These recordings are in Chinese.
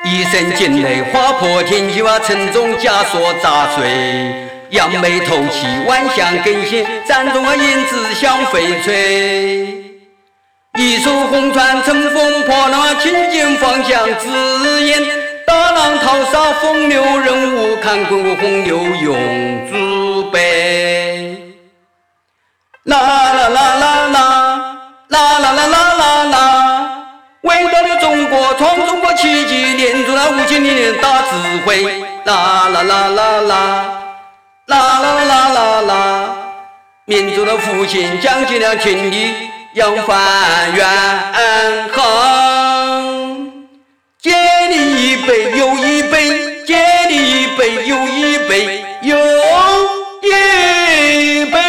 一声惊雷划破天际，把沉重枷锁砸碎。扬眉吐气，万象更新，山中银子像翡翠。一束红船乘风破浪，轻剑方向指引。大浪淘沙，风流人物，看滚滚洪流永祖碑。啦啦啦啦啦，啦啦啦啦啦啦。伟大的中国，创中国奇迹，练出了5000年大智慧。啦啦啦啦啦，啦啦啦啦啦，民族的复兴，讲尽了天地扬帆远航。接力一杯又一杯，接力一杯又一杯，又一杯。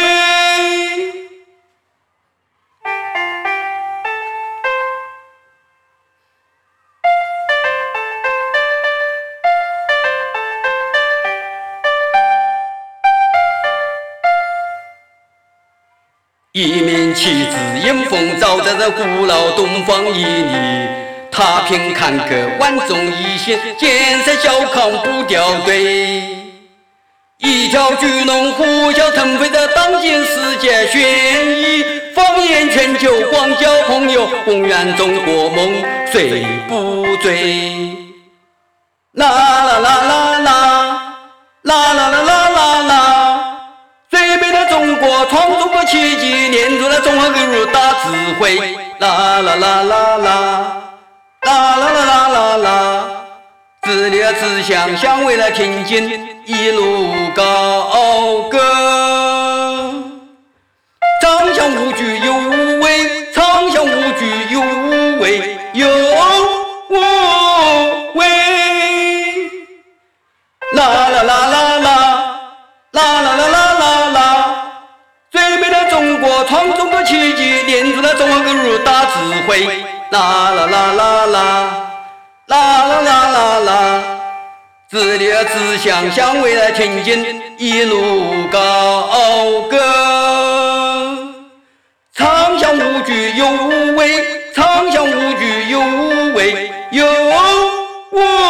一面旗帜迎风照在这古老东方猗猗，踏平坎坷，万众一心，建设小康不掉队。一条巨龙呼啸腾飞的当今世界轩逸，放眼全球广交朋友，宏远中国梦谁不追？啦啦啦啦啦，啦啦啦啦啦啦。最美的中国，创中国奇迹，练出了中华民族大智慧。啦啦啦啦啦，啦啦啦啦啦啦，自立的志向，向未来挺进，一路高歌。长相无惧又无畏，长相无惧又无畏，又无畏。啦啦啦啦啦，啦啦啦啦啦啦，最美的中国，创中国奇迹，练出了中华民族大智慧。啦啦啦啦啦，啦啦啦啦啦，自立的志向，向未来挺进，一路高歌。长相无惧又无畏，长相无惧又无畏，又无